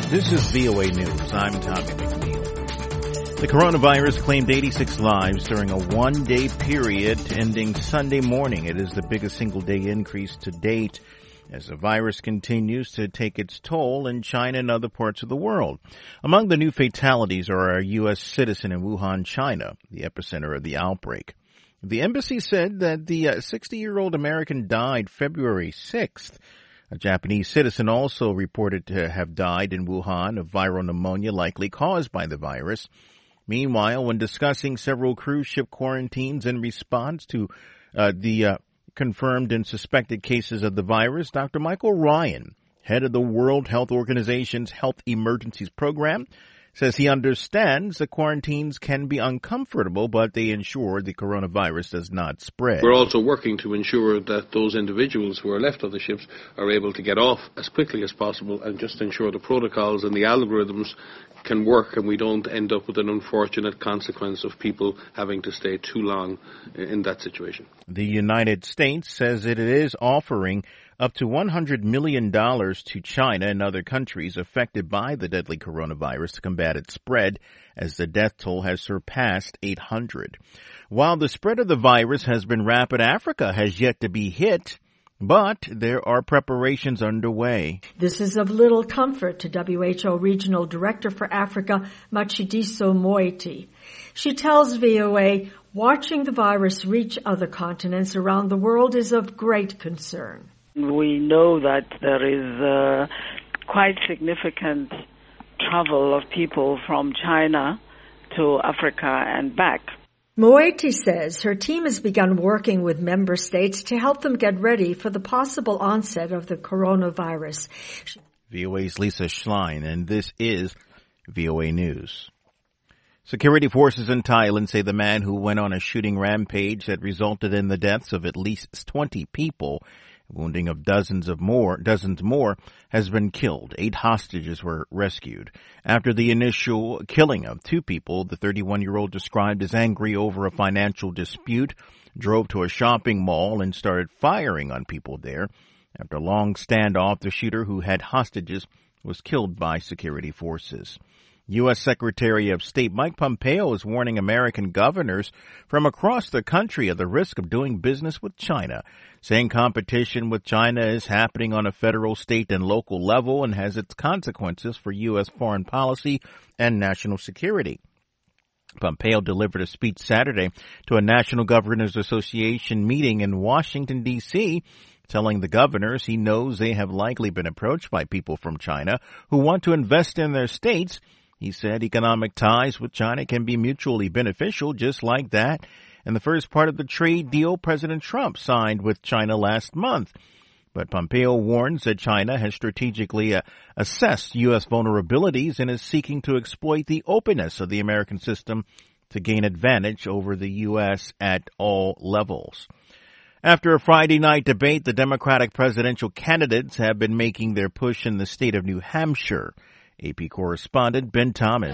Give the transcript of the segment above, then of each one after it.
This is VOA News. I'm Tommy McNeil. The coronavirus claimed 86 lives during a one-day period ending Sunday morning. It is the biggest single-day increase to date as the virus continues to take its toll in China and other parts of the world. Among the new fatalities are a U.S. citizen in Wuhan, China, the epicenter of the outbreak. The embassy said that the 60-year-old American died February 6th. A Japanese citizen also reported to have died in Wuhan of viral pneumonia likely caused by the virus. Meanwhile, when discussing several cruise ship quarantines in response to the confirmed and suspected cases of the virus, Dr. Michael Ryan, head of the World Health Organization's Health Emergencies Program, says he understands the quarantines can be uncomfortable, but they ensure the coronavirus does not spread. We're also working to ensure that those individuals who are left on the ships are able to get off as quickly as possible and just ensure the protocols and the algorithms can work and we don't end up with an unfortunate consequence of people having to stay too long in that situation. The United States says it is offering up to $100 million to China and other countries affected by the deadly coronavirus to combat its spread, as the death toll has surpassed 800. While the spread of the virus has been rapid, Africa has yet to be hit, but there are preparations underway. This is of little comfort to WHO Regional Director for Africa, Matshidiso Moeti. She tells VOA, watching the virus reach other continents around the world is of great concern. We know that there is quite significant travel of people from China to Africa and back. Moeti says her team has begun working with member states to help them get ready for the possible onset of the coronavirus. VOA's Lisa Schlein, and this is VOA News. Security forces in Thailand say the man who went on a shooting rampage that resulted in the deaths of at least 20 people, wounding of dozens more, has been killed. 8 hostages were rescued. After the initial killing of 2 people, the 31-year-old, described as angry over a financial dispute, drove to a shopping mall and started firing on people there. After a long standoff, the shooter, who had hostages, was killed by security forces. U.S. Secretary of State Mike Pompeo is warning American governors from across the country of the risk of doing business with China, saying competition with China is happening on a federal, state, and local level and has its consequences for U.S. foreign policy and national security. Pompeo delivered a speech Saturday to a National Governors Association meeting in Washington, D.C., telling the governors he knows they have likely been approached by people from China who want to invest in their states. He said economic ties with China can be mutually beneficial, just like that in the first part of the trade deal President Trump signed with China last month. But Pompeo warns that China has strategically assessed U.S. vulnerabilities and is seeking to exploit the openness of the American system to gain advantage over the U.S. at all levels. After a Friday night debate, the Democratic presidential candidates have been making their push in the state of New Hampshire. AP correspondent Ben Thomas.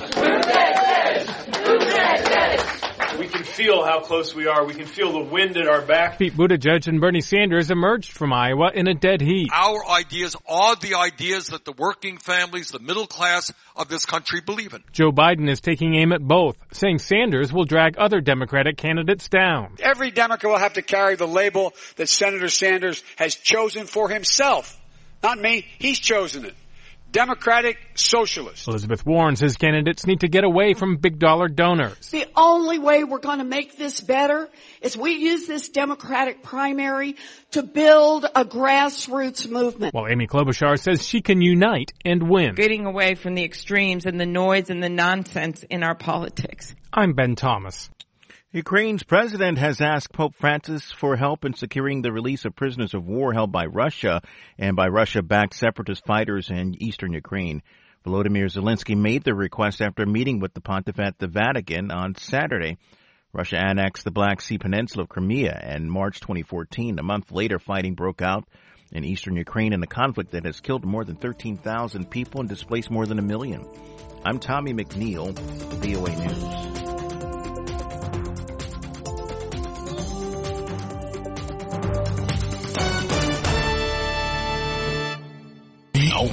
We can feel how close we are. We can feel the wind at our back. Pete Buttigieg and Bernie Sanders emerged from Iowa in a dead heat. Our ideas are the ideas that the working families, the middle class of this country believe in. Joe Biden is taking aim at both, saying Sanders will drag other Democratic candidates down. Every Democrat will have to carry the label that Senator Sanders has chosen for himself. Not me. He's chosen it. Democratic Socialist. Elizabeth Warren says candidates need to get away from big dollar donors. The only way we're going to make this better is we use this Democratic primary to build a grassroots movement. While Amy Klobuchar says she can unite and win. Getting away from the extremes and the noise and the nonsense in our politics. I'm Ben Thomas. Ukraine's president has asked Pope Francis for help in securing the release of prisoners of war held by Russia and by Russia-backed separatist fighters in eastern Ukraine. Volodymyr Zelensky made the request after meeting with the pontiff at the Vatican on Saturday. Russia annexed the Black Sea Peninsula of Crimea in March 2014. A month later, fighting broke out in eastern Ukraine in a conflict that has killed more than 13,000 people and displaced more than 1 million. I'm Tommy McNeil, VOA News.